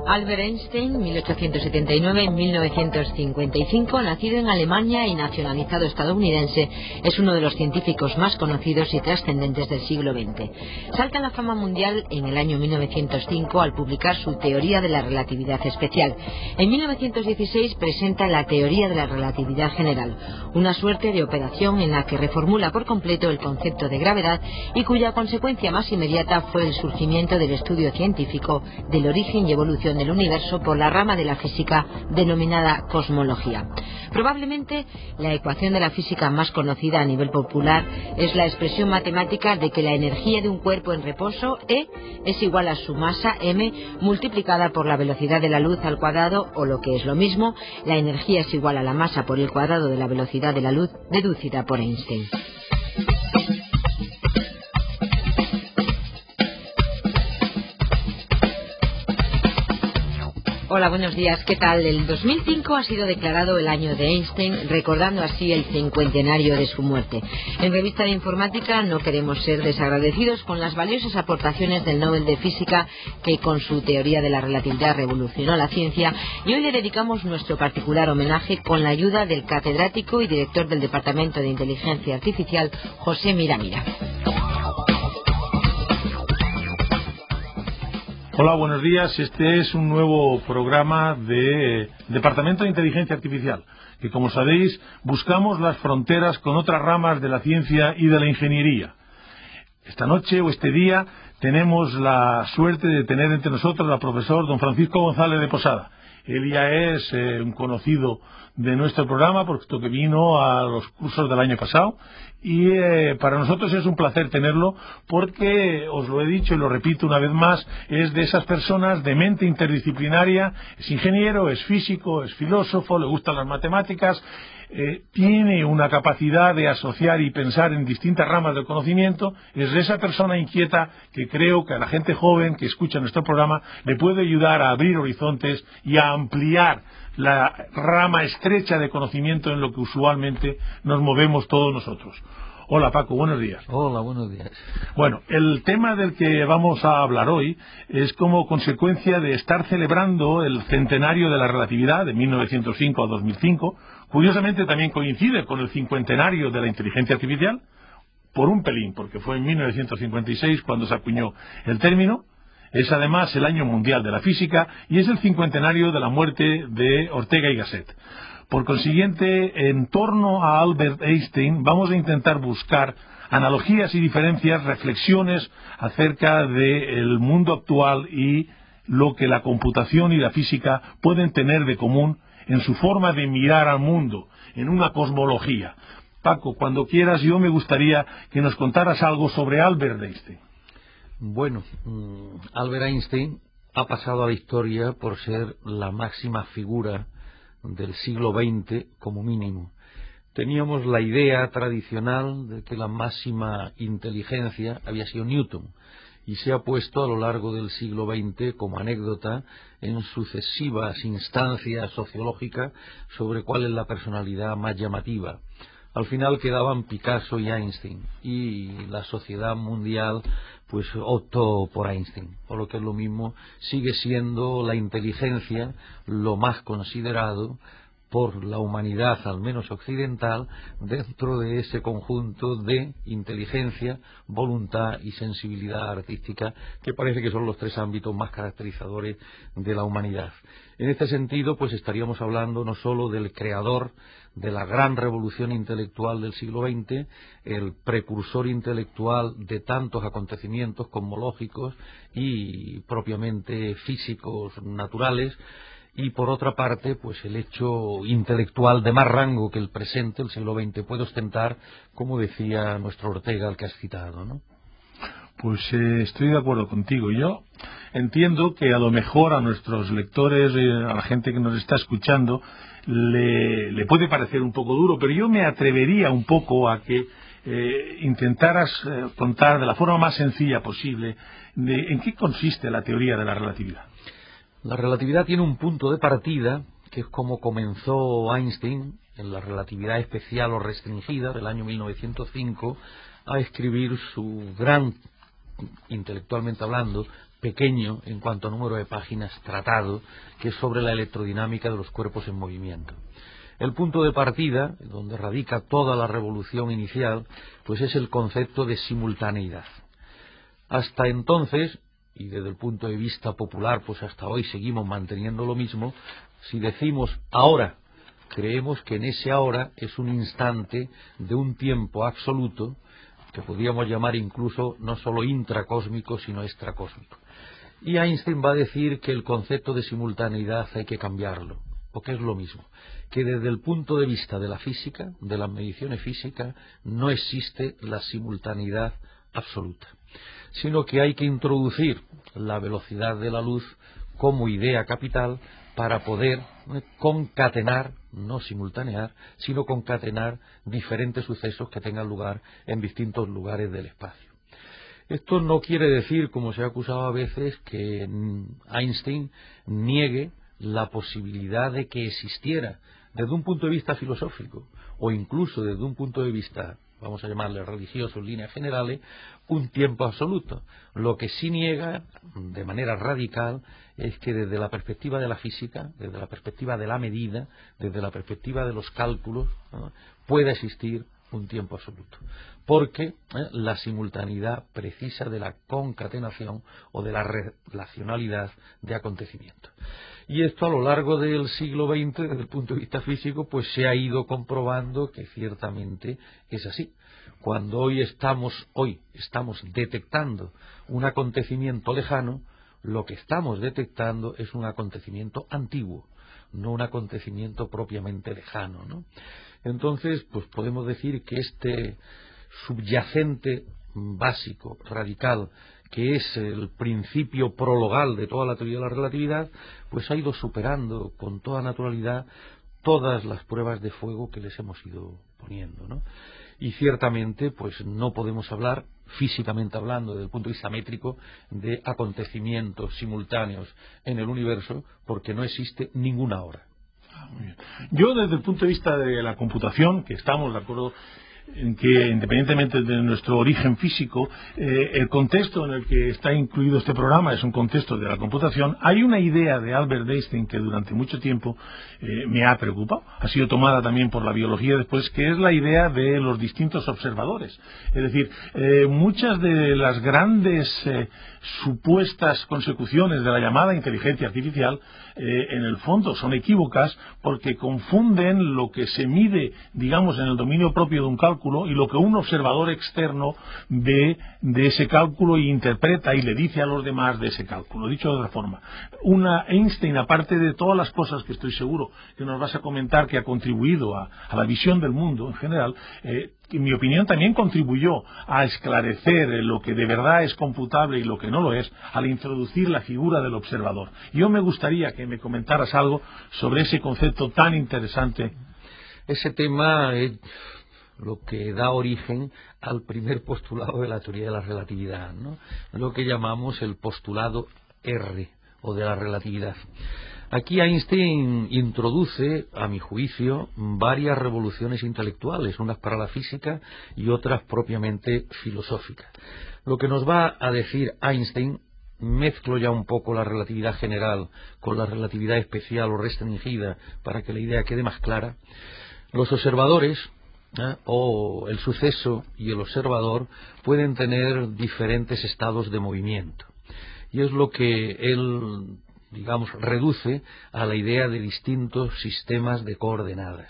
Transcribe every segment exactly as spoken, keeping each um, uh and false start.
Albert Einstein, mil ochocientos setenta y nueve a mil novecientos cincuenta y cinco, nacido en Alemania y nacionalizado estadounidense, es uno de los científicos más conocidos y trascendentes del siglo veinte. Salta a la fama mundial en el año mil novecientos cinco al publicar su teoría de la relatividad especial. En mil novecientos dieciséis presenta la teoría de la relatividad general, una suerte de operación en la que reformula por completo el concepto de gravedad y cuya consecuencia más inmediata fue el surgimiento del estudio científico del origen y evolución del universo por la rama de la física denominada cosmología. Probablemente la ecuación de la física más conocida a nivel popular es la expresión matemática de que la energía de un cuerpo en reposo, E, es igual a su masa, M, multiplicada por la velocidad de la luz al cuadrado, o lo que es lo mismo, la energía es igual a la masa por el cuadrado de la velocidad de la luz deducida por Einstein. Hola, buenos días. ¿Qué tal? El dos mil cinco ha sido declarado el año de Einstein, recordando así el cincuentenario de su muerte. En Revista de Informática no queremos ser desagradecidos con las valiosas aportaciones del Nobel de Física, que con su teoría de la relatividad revolucionó la ciencia, y hoy le dedicamos nuestro particular homenaje con la ayuda del catedrático y director del Departamento de Inteligencia Artificial, José Miramira. Hola, buenos días. Este es un nuevo programa de Departamento de Inteligencia Artificial, que, como sabéis, buscamos las fronteras con otras ramas de la ciencia y de la ingeniería. Esta noche o este día tenemos la suerte de tener entre nosotros al profesor don Francisco González de Posada. Él ya es eh, un conocido de nuestro programa, puesto que vino a los cursos del año pasado, y eh, para nosotros es un placer tenerlo, porque, os lo he dicho y lo repito una vez más, es de esas personas de mente interdisciplinaria, es ingeniero, es físico, es filósofo, le gustan las matemáticas, eh, tiene una capacidad de asociar y pensar en distintas ramas del conocimiento. Es de esa persona inquieta que creo que a la gente joven que escucha nuestro programa le puede ayudar a abrir horizontes y a ampliar la rama estrecha de conocimiento en lo que usualmente nos movemos todos nosotros. Hola, Paco, buenos días. Hola, buenos días. Bueno, el tema del que vamos a hablar hoy es como consecuencia de estar celebrando el centenario de la relatividad de mil novecientos cinco a dos mil cinco. Curiosamente también coincide con el cincuentenario de la inteligencia artificial, por un pelín, porque fue en mil novecientos cincuenta y seis cuando se acuñó el término. Es además el año mundial de la física y es el cincuentenario de la muerte de Ortega y Gasset. Por consiguiente, en torno a Albert Einstein vamos a intentar buscar analogías y diferencias, reflexiones acerca del mundo actual y lo que la computación y la física pueden tener de común en su forma de mirar al mundo, en una cosmología. Paco, cuando quieras, yo me gustaría que nos contaras algo sobre Albert Einstein. Bueno, Albert Einstein ha pasado a la historia por ser la máxima figura del siglo veinte como mínimo. Teníamos la idea tradicional de que la máxima inteligencia había sido Newton, y se ha puesto a lo largo del siglo veinte como anécdota en sucesivas instancias sociológicas sobre cuál es la personalidad más llamativa. Al final quedaban Picasso y Einstein, y la sociedad mundial pues optó por Einstein, por lo que es lo mismo, sigue siendo la inteligencia lo más considerado por la humanidad, al menos occidental, dentro de ese conjunto de inteligencia, voluntad y sensibilidad artística, que parece que son los tres ámbitos más caracterizadores de la humanidad. En este sentido, pues estaríamos hablando no solo del creador de la gran revolución intelectual del siglo veinte, el precursor intelectual de tantos acontecimientos cosmológicos y propiamente físicos naturales, y por otra parte, pues el hecho intelectual de más rango que el presente, el siglo veinte, puede ostentar, como decía nuestro Ortega, al que has citado, ¿no? Pues eh, estoy de acuerdo contigo. Yo entiendo que a lo mejor a nuestros lectores, eh, a la gente que nos está escuchando, le, le puede parecer un poco duro, pero yo me atrevería un poco a que eh, intentaras eh, contar de la forma más sencilla posible de en qué consiste la teoría de la relatividad. La relatividad tiene un punto de partida, que es como comenzó Einstein en la relatividad especial o restringida del año mil novecientos cinco a escribir su gran, intelectualmente hablando, pequeño en cuanto a número de páginas tratado, que es sobre la electrodinámica de los cuerpos en movimiento. El punto de partida, donde radica toda la revolución inicial, pues es el concepto de simultaneidad. Hasta entonces, y desde el punto de vista popular, pues hasta hoy seguimos manteniendo lo mismo, si decimos ahora, creemos que en ese ahora es un instante de un tiempo absoluto, que podríamos llamar incluso no solo intracósmico, sino extracósmico. Y Einstein va a decir que el concepto de simultaneidad hay que cambiarlo, o que es lo mismo, que desde el punto de vista de la física, de las mediciones físicas, no existe la simultaneidad absoluta, sino que hay que introducir la velocidad de la luz como idea capital para poder concatenar, no simultanear, sino concatenar diferentes sucesos que tengan lugar en distintos lugares del espacio. Esto no quiere decir, como se ha acusado a veces, que Einstein niegue la posibilidad de que existiera, desde un punto de vista filosófico, o incluso desde un punto de vista, vamos a llamarle religioso en líneas generales, un tiempo absoluto. Lo que sí niega, de manera radical, es que desde la perspectiva de la física, desde la perspectiva de la medida, desde la perspectiva de los cálculos, ¿no?, pueda existir un tiempo absoluto, porque ¿eh? la simultaneidad precisa de la concatenación o de la relacionalidad de acontecimientos. Y esto a lo largo del siglo veinte, desde el punto de vista físico, pues se ha ido comprobando que ciertamente es así. Cuando hoy estamos, hoy estamos detectando un acontecimiento lejano, lo que estamos detectando es un acontecimiento antiguo, no un acontecimiento propiamente lejano, ¿no? Entonces, pues podemos decir que este subyacente básico, radical, que es el principio prologal de toda la teoría de la relatividad, pues ha ido superando con toda naturalidad todas las pruebas de fuego que les hemos ido poniendo, ¿no? Y ciertamente, pues no podemos hablar, físicamente hablando, desde el punto de vista métrico, de acontecimientos simultáneos en el universo, porque no existe ninguna hora. Muy bien. Yo, desde el punto de vista de la computación, que estamos de acuerdo en que, independientemente de nuestro origen físico, eh, el contexto en el que está incluido este programa es un contexto de la computación. Hay una idea de Albert Einstein que durante mucho tiempo eh, me ha preocupado, ha sido tomada también por la biología después, que es la idea de los distintos observadores. Es decir, eh, muchas de las grandes eh, supuestas consecuciones de la llamada inteligencia artificial eh, en el fondo son equívocas, porque confunden lo que se mide, digamos, en el dominio propio de un cálculo y lo que un observador externo ve de ese cálculo y interpreta y le dice a los demás de ese cálculo. Dicho de otra forma, una Einstein, aparte de todas las cosas que estoy seguro que nos vas a comentar que ha contribuido a, a la visión del mundo en general, eh, en mi opinión también contribuyó a esclarecer lo que de verdad es computable y lo que no lo es, al introducir la figura del observador. Yo me gustaría que me comentaras algo sobre ese concepto tan interesante. Ese tema es lo que da origen al primer postulado de la teoría de la relatividad, ¿no? Lo que llamamos el postulado R, o de la relatividad. Aquí Einstein introduce, a mi juicio, varias revoluciones intelectuales, unas para la física y otras propiamente filosóficas. Lo que nos va a decir Einstein, mezclo ya un poco la relatividad general con la relatividad especial o restringida para que la idea quede más clara. Los observadores, ¿eh? o el suceso y el observador pueden tener diferentes estados de movimiento, y es lo que él, digamos, reduce a la idea de distintos sistemas de coordenadas.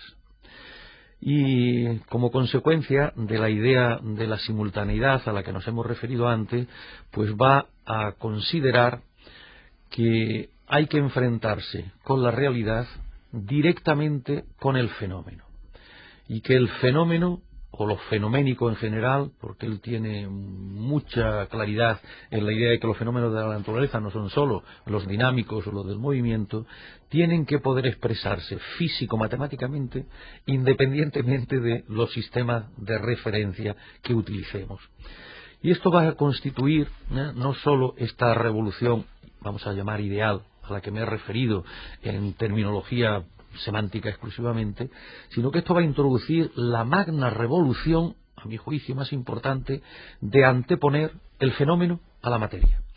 Y como consecuencia de la idea de la simultaneidad a la que nos hemos referido antes, pues va a considerar que hay que enfrentarse con la realidad directamente con el fenómeno, y que el fenómeno, o lo fenoménico en general, porque él tiene mucha claridad en la idea de que los fenómenos de la naturaleza no son solo los dinámicos o los del movimiento, tienen que poder expresarse físico-matemáticamente independientemente de los sistemas de referencia que utilicemos. Y esto va a constituir ¿eh? no solo esta revolución, vamos a llamar ideal, a la que me he referido en terminología semántica exclusivamente, sino que esto va a introducir la magna revolución, a mi juicio más importante, de anteponer el fenómeno a la materia,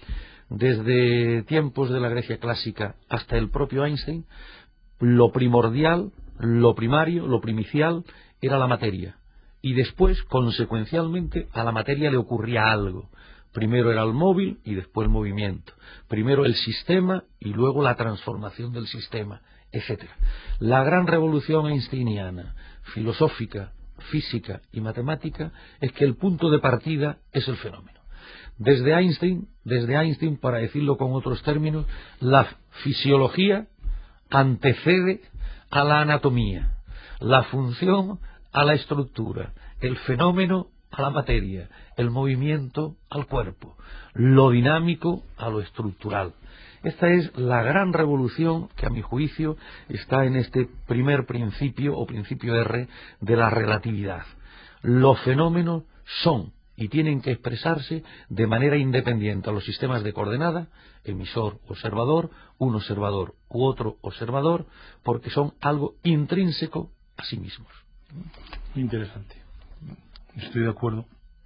Desde tiempos de la Grecia clásica hasta el propio Einstein, lo primordial, lo primario, lo primicial era la materia. Y después, consecuencialmente, a la materia le ocurría algo. Primero era el móvil y después el movimiento. Primero el sistema y luego la transformación del sistema, etcétera. La gran revolución einsteiniana, filosófica, física y matemática, es que el punto de partida es el fenómeno. Desde Einstein, desde Einstein, para decirlo con otros términos, la fisiología antecede a la anatomía, la función a la estructura, el fenómeno a la materia, el movimiento al cuerpo, lo dinámico a lo estructural. Esta es la gran revolución que, a mi juicio, está en este primer principio o principio R de la relatividad. Los fenómenos son y tienen que expresarse de manera independiente a los sistemas de coordenada, emisor-observador, un observador u otro observador, porque son algo intrínseco a sí mismos. Interesante. Estoy de acuerdo.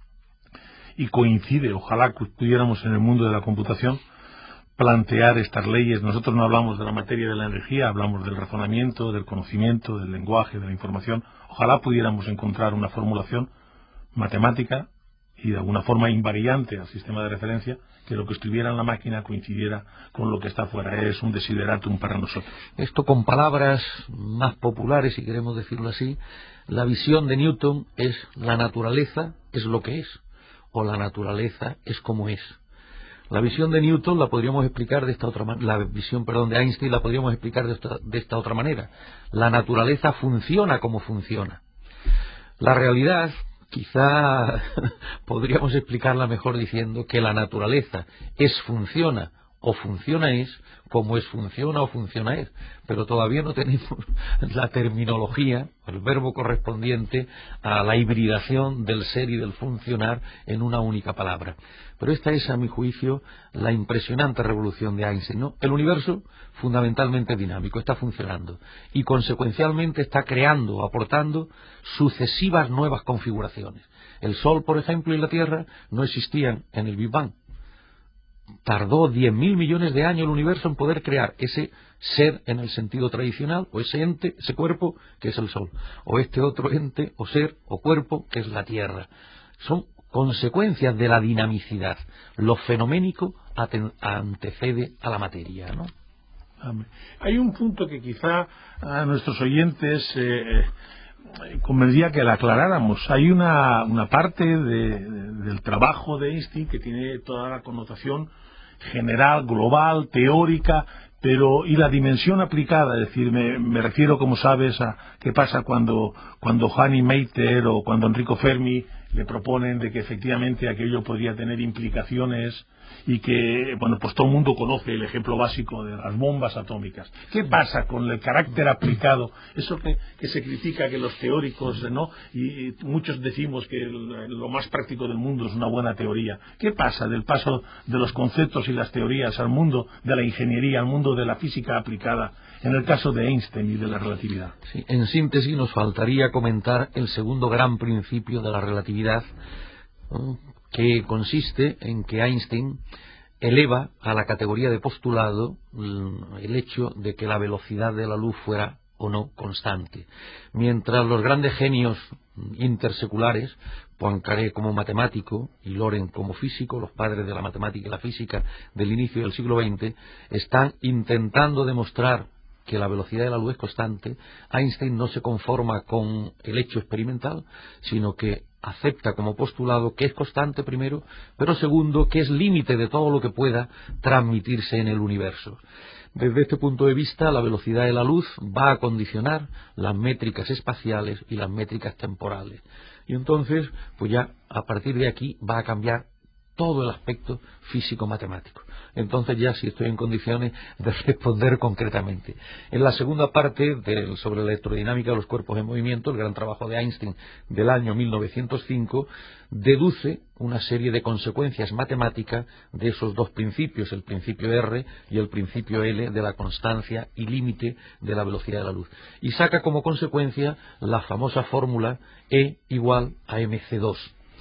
Y coincide, ojalá que pudiéramos en el mundo de la computación plantear estas leyes. Nosotros no hablamos de la materia de la energía, hablamos del razonamiento, del conocimiento, del lenguaje, de la información. Ojalá pudiéramos encontrar una formulación matemática y de alguna forma invariante al sistema de referencia, que lo que estuviera en la máquina coincidiera con lo que está fuera. Es un desideratum para nosotros. Esto con palabras más populares, si queremos decirlo así, la visión de Newton es: la naturaleza es lo que es, o la naturaleza es como es. La visión de Newton la podríamos explicar de esta otra manera, la visión, perdón, de Einstein la podríamos explicar de esta, de esta otra manera. La naturaleza funciona como funciona. La realidad, quizá podríamos explicarla mejor diciendo que la naturaleza es funciona o funciona es como es funciona o funciona es, pero todavía no tenemos la terminología, el verbo correspondiente a la hibridación del ser y del funcionar en una única palabra. Pero esta es, a mi juicio, la impresionante revolución de Einstein, ¿no? El universo, fundamentalmente dinámico, está funcionando y consecuencialmente está creando, aportando sucesivas nuevas configuraciones. El Sol, por ejemplo, y la Tierra no existían en el Big Bang. Tardó diez mil millones de años el universo en poder crear ese ser en el sentido tradicional, o ese ente, ese cuerpo que es el Sol, o este otro ente o ser o cuerpo que es la Tierra. Son consecuencias de la dinamicidad. Lo fenoménico antecede a la materia, ¿no? Hay un punto que quizá a nuestros oyentes eh, convendría que la aclaráramos. Hay una, una parte de, de, del trabajo de Einstein que tiene toda la connotación general, global, teórica, pero y la dimensión aplicada, es decir, me, me refiero, como sabes, a qué pasa cuando, cuando Johannes Mater o cuando Enrico Fermi le proponen de que efectivamente aquello podría tener implicaciones y que, bueno, pues todo el mundo conoce el ejemplo básico de las bombas atómicas. ¿Qué pasa con el carácter aplicado? Eso que, que se critica, que los teóricos, ¿no? Y, y muchos decimos que el, lo más práctico del mundo es una buena teoría. ¿Qué pasa del paso de los conceptos y las teorías al mundo de la ingeniería, al mundo de la física aplicada, en el caso de Einstein y de la relatividad? Sí, en síntesis, nos faltaría comentar el segundo gran principio de la relatividad, ¿no?, que consiste en que Einstein eleva a la categoría de postulado el hecho de que la velocidad de la luz fuera o no constante. Mientras los grandes genios interseculares, Poincaré como matemático y Lorentz como físico, los padres de la matemática y la física del inicio del siglo veinte, están intentando demostrar que la velocidad de la luz es constante, Einstein no se conforma con el hecho experimental, sino que acepta como postulado que es constante primero, pero segundo, que es límite de todo lo que pueda transmitirse en el universo. Desde este punto de vista, la velocidad de la luz va a condicionar las métricas espaciales y las métricas temporales. Y entonces, pues ya a partir de aquí va a cambiar todo el aspecto físico-matemático. Entonces ya sí estoy en condiciones de responder concretamente. En la segunda parte del, sobre la electrodinámica de los cuerpos en movimiento, el gran trabajo de Einstein del año mil novecientos cinco deduce una serie de consecuencias matemáticas de esos dos principios, el principio R y el principio L de la constancia y límite de la velocidad de la luz. Y saca como consecuencia la famosa fórmula E igual a eme ce dos.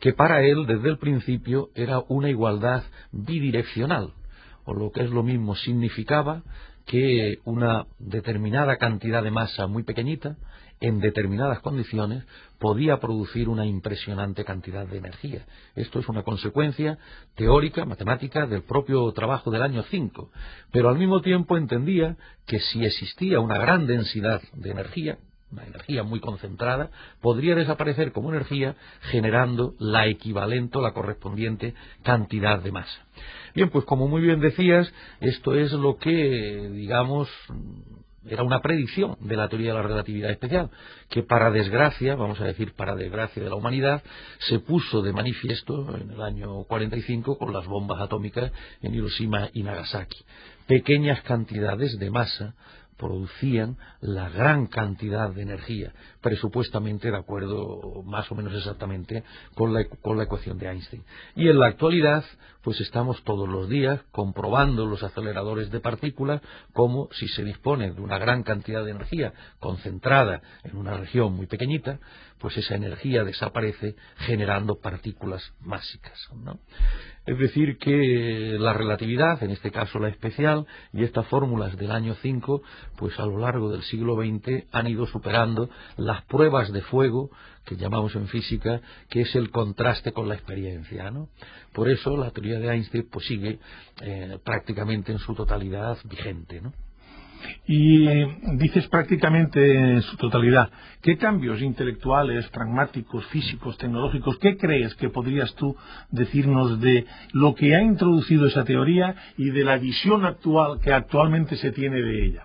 que para él desde el principio era una igualdad bidireccional, o lo que es lo mismo, significaba que una determinada cantidad de masa muy pequeñita, en determinadas condiciones, podía producir una impresionante cantidad de energía. Esto es una consecuencia teórica, matemática, del propio trabajo del año cinco, pero al mismo tiempo entendía que si existía una gran densidad de energía, una energía muy concentrada, podría desaparecer como energía generando la equivalente o la correspondiente cantidad de masa. Bien, pues como muy bien decías, esto es lo que, digamos, era una predicción de la teoría de la relatividad especial, que para desgracia, vamos a decir para desgracia de la humanidad, se puso de manifiesto en el año cuarenta y cinco con las bombas atómicas en Hiroshima y Nagasaki. Pequeñas cantidades de masa producían la gran cantidad de energía, presupuestamente de acuerdo más o menos exactamente con la, con la ecuación de Einstein. Y en la actualidad, pues estamos todos los días comprobando los aceleradores de partículas como si se dispone de una gran cantidad de energía concentrada en una región muy pequeñita, pues esa energía desaparece generando partículas másicas, ¿no? Es decir, que la relatividad, en este caso la especial, y estas fórmulas del año cinco, pues a lo largo del siglo veinte han ido superando las pruebas de fuego que llamamos en física, que es el contraste con la experiencia, ¿no? Por eso la teoría de Einstein pues sigue eh, prácticamente en su totalidad vigente, ¿no? Y eh, dices prácticamente en su totalidad, ¿qué cambios intelectuales, pragmáticos, físicos, tecnológicos, qué crees que podrías tú decirnos de lo que ha introducido esa teoría y de la visión actual que actualmente se tiene de ella?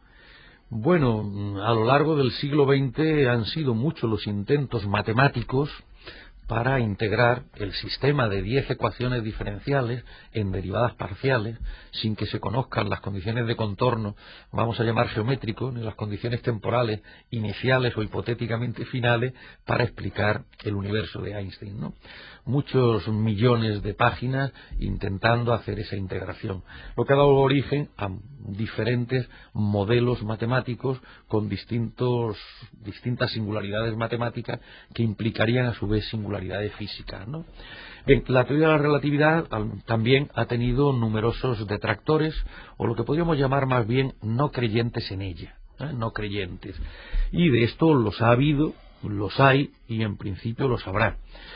Bueno, a lo largo del siglo veinte han sido muchos los intentos matemáticos para integrar el sistema de diez ecuaciones diferenciales en derivadas parciales, sin que se conozcan las condiciones de contorno, vamos a llamar geométricos, ni las condiciones temporales iniciales o hipotéticamente finales, para explicar el universo de Einstein, ¿no? Muchos millones de páginas intentando hacer esa integración, lo que ha dado origen a diferentes modelos matemáticos con distintos, distintas singularidades matemáticas que implicarían a su vez singularidades físicas, ¿no? Bien, la teoría de la relatividad también ha tenido numerosos detractores, o lo que podríamos llamar más bien no creyentes en ella, ¿eh? no creyentes. Y de esto los ha habido, los hay y en principio los habrá.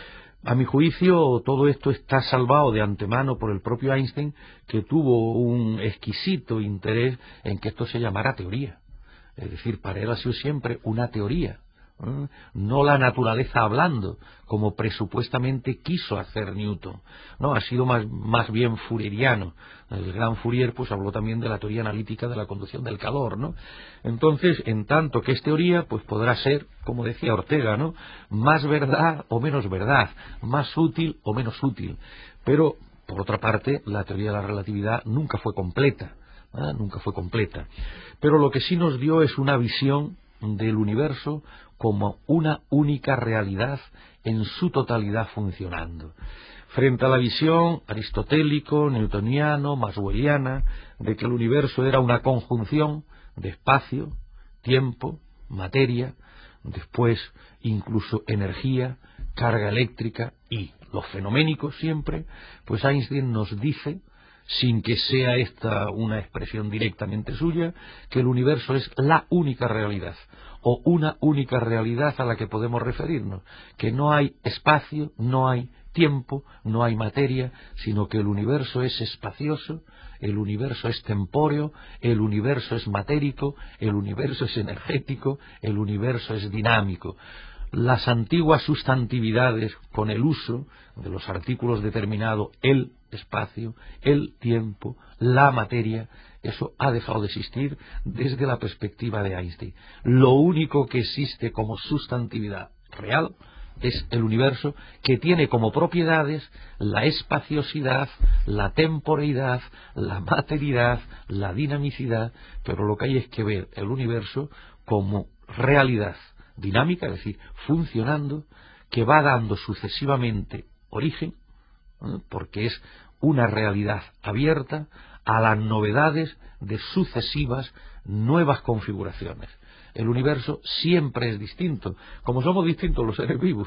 A mi juicio, todo esto está salvado de antemano por el propio Einstein, que tuvo un exquisito interés en que esto se llamara teoría. Es decir, para él ha sido siempre una teoría, ¿eh? no la naturaleza hablando, como presupuestamente quiso hacer Newton. No, ha sido más, más bien fourieriano. El gran Fourier pues habló también de la teoría analítica de la conducción del calor, ¿no? Entonces, en tanto que es teoría, pues podrá ser, como decía Ortega, ¿no?, más verdad o menos verdad, más útil o menos útil. Pero, por otra parte, la teoría de la relatividad nunca fue completa, ¿eh? nunca fue completa. Pero lo que sí nos dio es una visión del universo como una única realidad en su totalidad funcionando. Frente a la visión aristotélico, newtoniano, maxwelliana, de que el universo era una conjunción de espacio, tiempo, materia, después incluso energía, carga eléctrica y los fenoménicos siempre, pues Einstein nos dice, sin que sea esta una expresión directamente suya, que el universo es la única realidad, o una única realidad a la que podemos referirnos, que no hay espacio, no hay tiempo, no hay materia, sino que el universo es espacioso, el universo es tempóreo, el universo es matérico, el universo es energético, el universo es dinámico. Las antiguas sustantividades, con el uso de los artículos determinados, el espacio, el tiempo, la materia, eso ha dejado de existir desde la perspectiva de Einstein. Lo único que existe como sustantividad real es el universo, que tiene como propiedades la espaciosidad, la temporeidad, la materialidad, la dinamicidad, pero lo que hay es que ver el universo como realidad dinámica, es decir, funcionando, que va dando sucesivamente origen, ¿eh?, porque es una realidad abierta a las novedades de sucesivas nuevas configuraciones. El universo siempre es distinto, como somos distintos los seres vivos.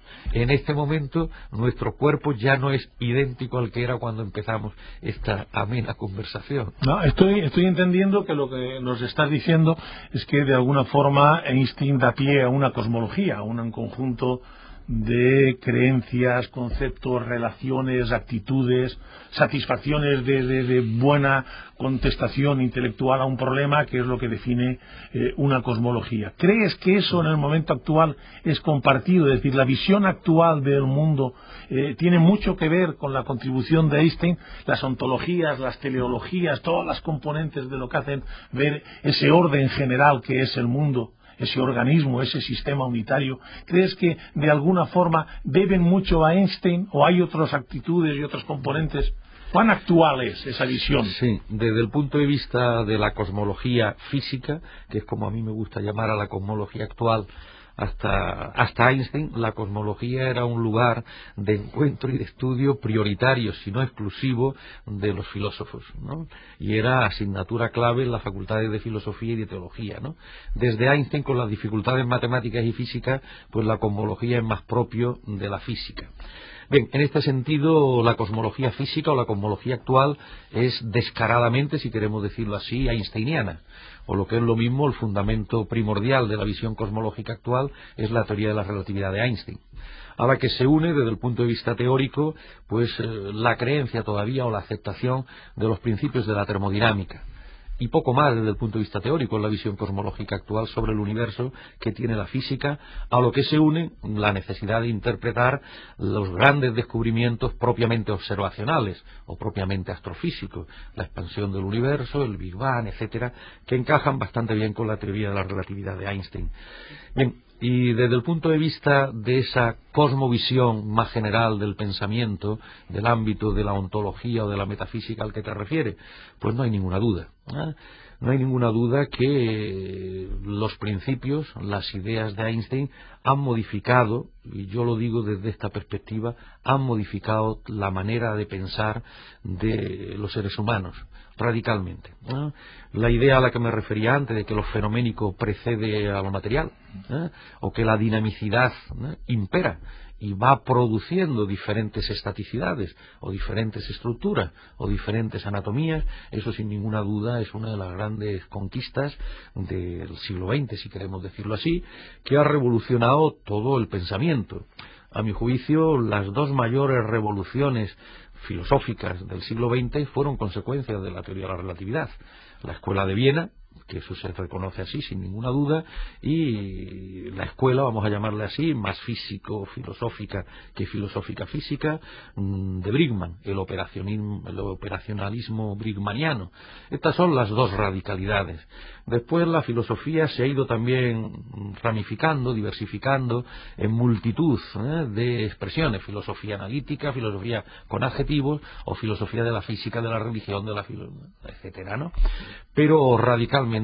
En este momento nuestro cuerpo ya no es idéntico al que era cuando empezamos esta amena conversación. No, estoy, estoy entendiendo que lo que nos estás diciendo es que de alguna forma Einstein da pie a una cosmología, a un conjunto de creencias, conceptos, relaciones, actitudes, satisfacciones de, de, de buena contestación intelectual a un problema, que es lo que define eh, una cosmología. ¿Crees que eso en el momento actual es compartido? Es decir, la visión actual del mundo eh, tiene mucho que ver con la contribución de Einstein, las ontologías, las teleologías, todas las componentes de lo que hacen ver ese orden general que es el mundo, ese organismo, ese sistema unitario. ¿Crees que de alguna forma deben mucho a Einstein o hay otras actitudes y otros componentes? ¿Cuán actual es esa visión? Sí, desde el punto de vista de la cosmología física, que es como a mí me gusta llamar a la cosmología actual, hasta, hasta Einstein, la cosmología era un lugar de encuentro y de estudio prioritario, si no exclusivo, de los filósofos, ¿no? Y era asignatura clave en las facultades de filosofía y de teología, ¿no? Desde Einstein, con las dificultades matemáticas y físicas, pues la cosmología es más propio de la física. Bien, en este sentido, la cosmología física o la cosmología actual es descaradamente, si queremos decirlo así, einsteiniana. O lo que es lo mismo, el fundamento primordial de la visión cosmológica actual es la teoría de la relatividad de Einstein, a la que se une desde el punto de vista teórico pues eh, la creencia todavía o la aceptación de los principios de la termodinámica. Y poco más desde el punto de vista teórico en la visión cosmológica actual sobre el universo que tiene la física, a lo que se une la necesidad de interpretar los grandes descubrimientos propiamente observacionales o propiamente astrofísicos, la expansión del universo, el Big Bang, etcétera, que encajan bastante bien con la teoría de la relatividad de Einstein. Bien, y desde el punto de vista de esa cosmovisión más general del pensamiento, del ámbito de la ontología o de la metafísica al que te refieres, pues no hay ninguna duda, ¿eh? No hay ninguna duda que los principios, las ideas de Einstein han modificado, y yo lo digo desde esta perspectiva, han modificado la manera de pensar de los seres humanos radicalmente, ¿eh? La idea a la que me refería antes de que lo fenoménico precede a lo material, ¿eh? O que la dinamicidad, ¿eh?, impera y va produciendo diferentes estaticidades o diferentes estructuras o diferentes anatomías, eso sin ninguna duda es una de las grandes conquistas del siglo veinte, si queremos decirlo así, que ha revolucionado todo el pensamiento. A mi juicio, las dos mayores revoluciones filosóficas del siglo veinte fueron consecuencias de la teoría de la relatividad. La Escuela de Viena, que eso se reconoce así sin ninguna duda, y la escuela, vamos a llamarle así, más físico-filosófica que filosófica-física, de Bridgman, el operacionismo, el operacionalismo brigmaniano. Estas son las dos radicalidades. Después la filosofía se ha ido también ramificando, diversificando en multitud, ¿eh?, de expresiones: filosofía analítica, filosofía con adjetivos, o filosofía de la física, de la religión, de la filosofía, etcétera, ¿no? Pero radicalmente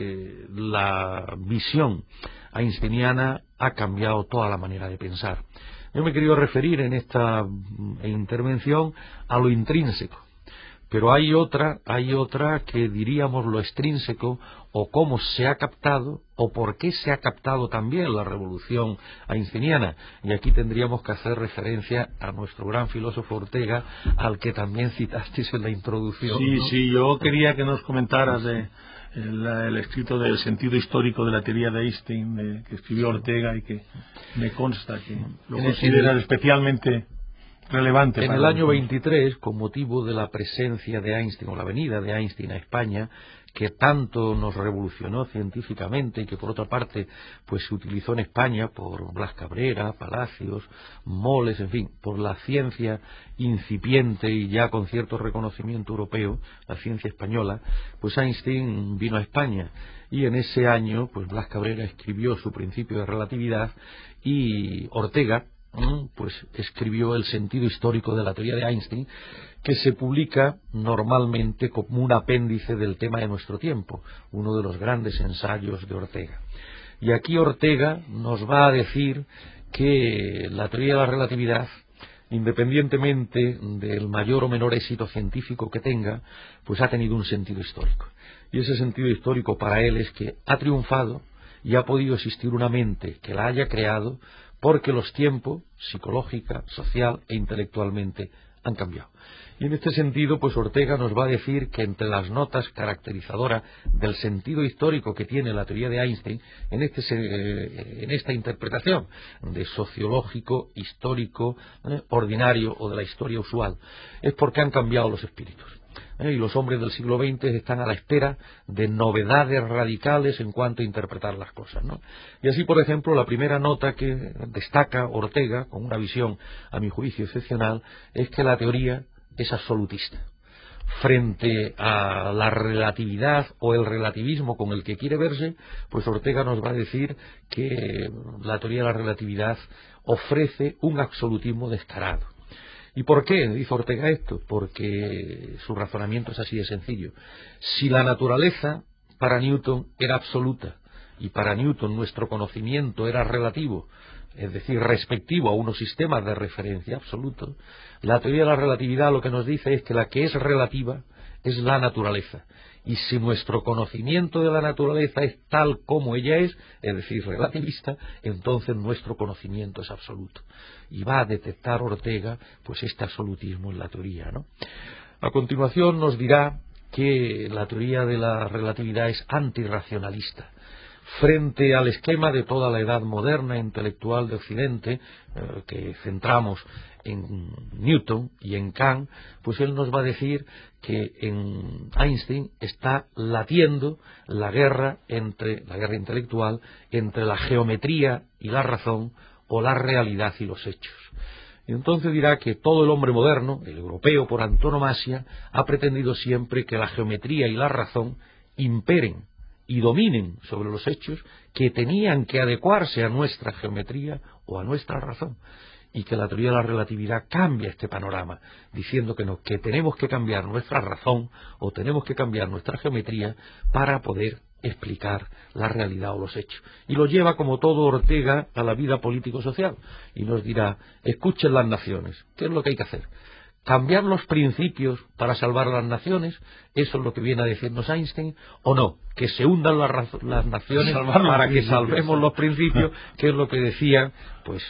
la visión einsteiniana ha cambiado toda la manera de pensar. Yo me he querido referir en esta intervención a lo intrínseco, pero hay otra, hay otra que diríamos lo extrínseco, o cómo se ha captado, o por qué se ha captado también la revolución einsteiniana. Y aquí tendríamos que hacer referencia a nuestro gran filósofo Ortega, al que también citasteis en la introducción. Sí, ¿no? sí, yo quería que nos comentaras de el, el escrito del sentido histórico de la teoría de Einstein, de, que escribió Ortega, y que me consta que lo consideras especialmente relevante. En el año veintitrés, con motivo de la presencia de Einstein, o la venida de Einstein a España, que tanto nos revolucionó científicamente y que por otra parte pues se utilizó en España por Blas Cabrera, Palacios, Moles, en fin, por la ciencia incipiente y ya con cierto reconocimiento europeo, la ciencia española, pues Einstein vino a España, y en ese año pues Blas Cabrera escribió su principio de relatividad y Ortega pues escribió el sentido histórico de la teoría de Einstein, que se publica normalmente como un apéndice del tema de nuestro tiempo, uno de los grandes ensayos de Ortega. Y aquí Ortega nos va a decir que la teoría de la relatividad, independientemente del mayor o menor éxito científico que tenga, pues ha tenido un sentido histórico. Y ese sentido histórico para él es que ha triunfado y ha podido existir una mente que la haya creado porque los tiempos, psicológica, social e intelectualmente, han cambiado. Y en este sentido, pues Ortega nos va a decir que entre las notas caracterizadoras del sentido histórico que tiene la teoría de Einstein, en, este, eh, en esta interpretación de sociológico, histórico, eh, ordinario o de la historia usual, es porque han cambiado los espíritus. ¿Eh? Y los hombres del siglo veinte están a la espera de novedades radicales en cuanto a interpretar las cosas, ¿no? Y así, por ejemplo, la primera nota que destaca Ortega, con una visión, a mi juicio, excepcional, es que la teoría es absolutista. Frente a la relatividad o el relativismo con el que quiere verse, pues Ortega nos va a decir que la teoría de la relatividad ofrece un absolutismo descarado. ¿Y por qué dice Ortega esto? Porque su razonamiento es así de sencillo. Si la naturaleza para Newton era absoluta y para Newton nuestro conocimiento era relativo, es decir, respectivo a unos sistemas de referencia absolutos, la teoría de la relatividad lo que nos dice es que la que es relativa es la naturaleza. Y si nuestro conocimiento de la naturaleza es tal como ella es, es decir, relativista, entonces nuestro conocimiento es absoluto. Y va a detectar Ortega pues este absolutismo en la teoría, ¿no? A continuación nos dirá que la teoría de la relatividad es antirracionalista. Frente al esquema de toda la edad moderna intelectual de Occidente, eh, que centramos en Newton y en Kant, pues él nos va a decir que en Einstein está latiendo la guerra entre la guerra intelectual entre la geometría y la razón, o la realidad y los hechos. Y entonces dirá que todo el hombre moderno, el europeo por antonomasia, ha pretendido siempre que la geometría y la razón imperen y dominen sobre los hechos que tenían que adecuarse a nuestra geometría o a nuestra razón, y que la teoría de la relatividad cambia este panorama, diciendo que, no, que tenemos que cambiar nuestra razón o tenemos que cambiar nuestra geometría para poder explicar la realidad o los hechos. Y lo lleva, como todo Ortega, a la vida político-social, y nos dirá: escuchen las naciones, ¿qué es lo que hay que hacer? ¿Cambiar los principios para salvar las naciones? ¿Eso es lo que viene a decirnos Einstein? ¿O no? Que se hundan las, las naciones para que salvemos los principios, que es lo que decía pues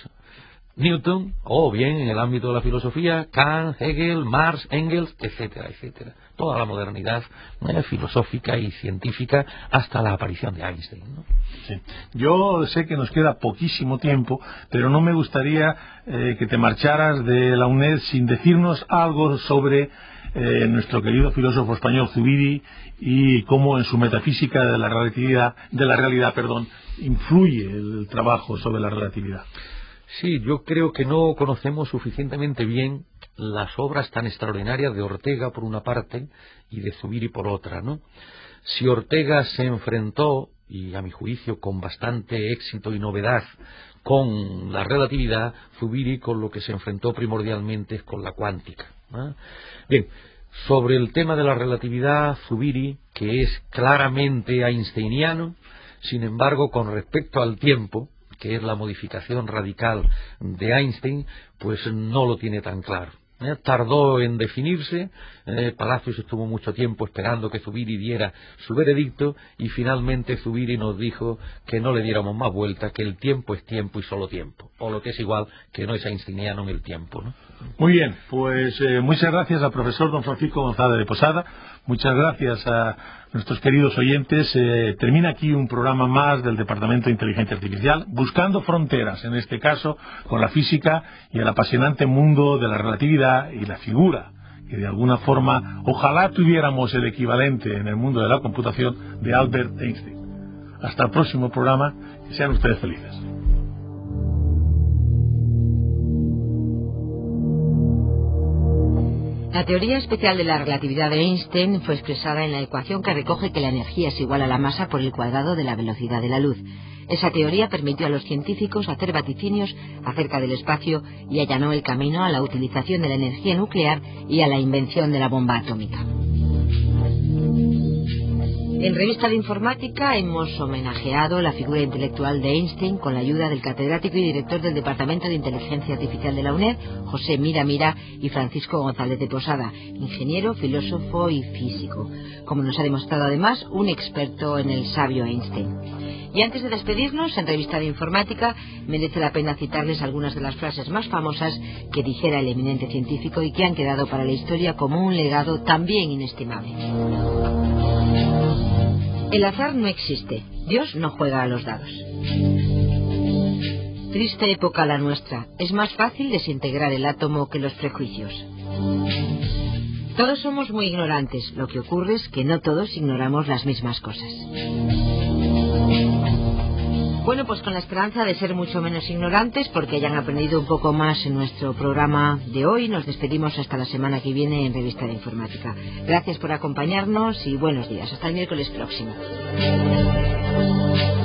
Newton, o bien en el ámbito de la filosofía, Kant, Hegel, Marx, Engels, etcétera, etcétera. Toda la modernidad eh, filosófica y científica hasta la aparición de Einstein, ¿no? Sí. Yo sé que nos queda poquísimo tiempo, pero no me gustaría eh, que te marcharas de la UNED sin decirnos algo sobre eh, nuestro querido filósofo español Zubiri y cómo en su metafísica de la relatividad, de la realidad, perdón, influye el trabajo sobre la relatividad. Sí, yo creo que no conocemos suficientemente bien las obras tan extraordinarias de Ortega por una parte y de Zubiri por otra, ¿no? Si Ortega se enfrentó, y a mi juicio con bastante éxito y novedad, con la relatividad, Zubiri con lo que se enfrentó primordialmente es con la cuántica, ¿no? Bien, sobre el tema de la relatividad, Zubiri, que es claramente einsteiniano, sin embargo, con respecto al tiempo, que es la modificación radical de Einstein, pues no lo tiene tan claro. ¿Eh? Tardó en definirse, eh, Palacios estuvo mucho tiempo esperando que Zubiri diera su veredicto, y finalmente Zubiri nos dijo que no le diéramos más vuelta, que el tiempo es tiempo y solo tiempo, o lo que es igual, que no es einsteiniano en el tiempo, ¿no? Muy bien, pues eh, muchas gracias al profesor don Francisco González de Posada, muchas gracias a nuestros queridos oyentes. Eh, termina aquí un programa más del Departamento de Inteligencia Artificial, buscando fronteras, en este caso con la física y el apasionante mundo de la relatividad y la figura, que de alguna forma ojalá tuviéramos el equivalente en el mundo de la computación de Albert Einstein. Hasta el próximo programa, y sean ustedes felices. La teoría especial de la relatividad de Einstein fue expresada en la ecuación que recoge que la energía es igual a la masa por el cuadrado de la velocidad de la luz. Esa teoría permitió a los científicos hacer vaticinios acerca del espacio y allanó el camino a la utilización de la energía nuclear y a la invención de la bomba atómica. En Revista de Informática hemos homenajeado la figura intelectual de Einstein con la ayuda del catedrático y director del Departamento de Inteligencia Artificial de la UNED, José Mira Mira, y Francisco González de Posada, ingeniero, filósofo y físico, como nos ha demostrado además un experto en el sabio Einstein. Y antes de despedirnos, en Revista de Informática, merece la pena citarles algunas de las frases más famosas que dijera el eminente científico y que han quedado para la historia como un legado también inestimable. El azar no existe. Dios no juega a los dados. Triste época la nuestra. Es más fácil desintegrar el átomo que los prejuicios. Todos somos muy ignorantes. Lo que ocurre es que no todos ignoramos las mismas cosas. Bueno, pues con la esperanza de ser mucho menos ignorantes, porque hayan aprendido un poco más en nuestro programa de hoy, nos despedimos hasta la semana que viene en Revista de Informática. Gracias por acompañarnos y buenos días. Hasta el miércoles próximo.